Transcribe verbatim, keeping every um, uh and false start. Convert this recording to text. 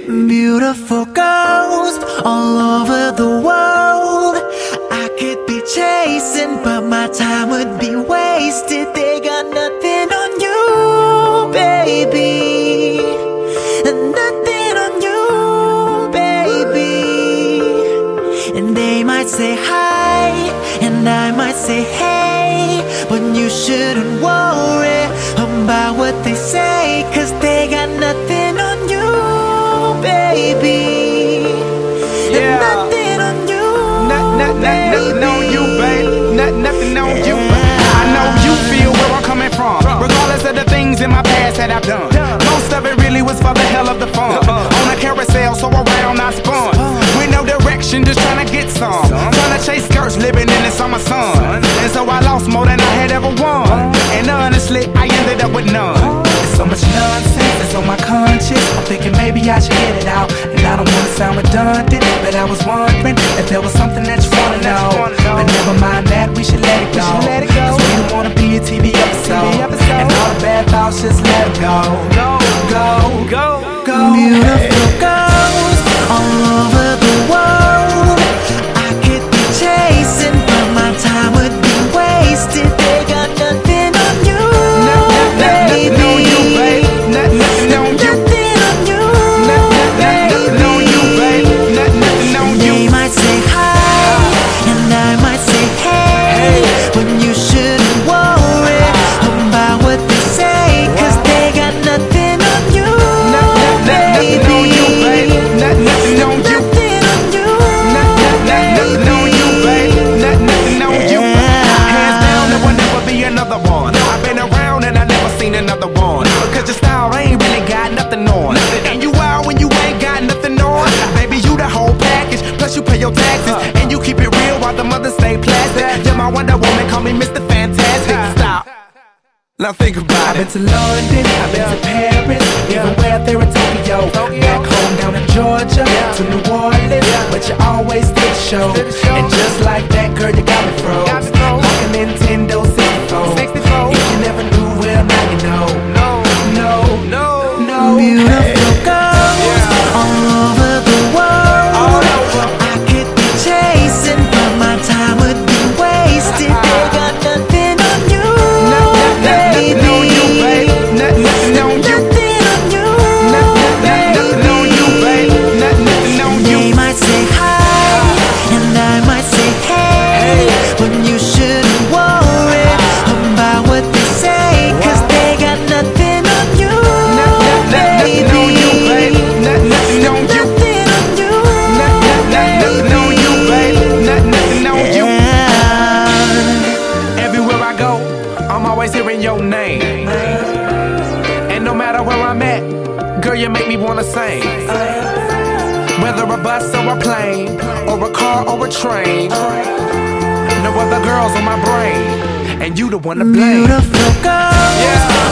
Beautiful girls all over the world. I could be chasing, but my time would be wasted. They got nothing on you, baby. Nothing on you, baby. And they might say hi, and I might say hey, but you shouldn't worry about what they say, 'cause they got nothing on you, baby. Yeah. Nothing on you, Not, not, not, nothing on you, babe. Not, nothing on you. I know you feel where I'm coming from, regardless of the things in my past that I've done. Most of it really was for the hell of the fun. On a carousel, so around I spun, with no direction, just trying to get some. Trying to chase skirts, living in the summer sun. And so I lost more than I had ever won. And honestly, I ended up with none. There's so much nonsense that's on my conscience. I'm thinking maybe I should get it out. And I don't wanna sound redundant, but I was wondering if there was something that you wanna know. But never mind that, we should let it go. Cause we don't wanna be a T V episode. And all the bad thoughts, just let it go. Go, go, go, go. Beautiful girls all over the world. I could be chasing, but my time would be wasted. They got nothing on you, baby. Nothing on you, babe. Nothing on you. Nothing on you, Nothing on you, babe. Nothing on you. They might say hi, and I might say hey, but you shouldn't worry about what they say, 'cause they got nothing on you, baby. Nothing on you, babe. Nothing on you. Nothing on you, Nothing on you, babe. Nothing on you. Hands down, there will never be another one. I've been around and I never seen another one. Because your style ain't really got nothing on. And you out when you ain't got nothing on. Baby, you the whole package. Plus you pay your taxes. And you keep it real while the mothers stay plastic. You're my Wonder Woman, call me Mister Fantastic. Stop. Now think about it. I've been to London, I've been to Paris, even where there in Tokyo. Back home down in Georgia, to New Orleans, but you always did the show. And just like that, girl, you got me froze. Like a Nintendo sixty-four. If you never knew, well, now you know. No, no, no, no. beautiful girls all over the world. I could be chasing, but my time would be wasted. They got nothing on you, baby. Nothing on you, babe. Nothing on you. Nothing on you, Nothing on you, babe. Nothing on you. They might say hi, and I might say hey, but you shouldn't worry about what they say, 'cause they got nothing on you, baby. Nothing on you, babe. Nothing on you. Nothing on you, Nothing on you, babe. Nothing on you. Everywhere I go, I'm always hearing your name. And no matter where I'm at, girl, you make me wanna sing. Whether a bus or a plane, or a car or a train, no other girls on my brain, and you the one to blame. beautiful girls Yeah.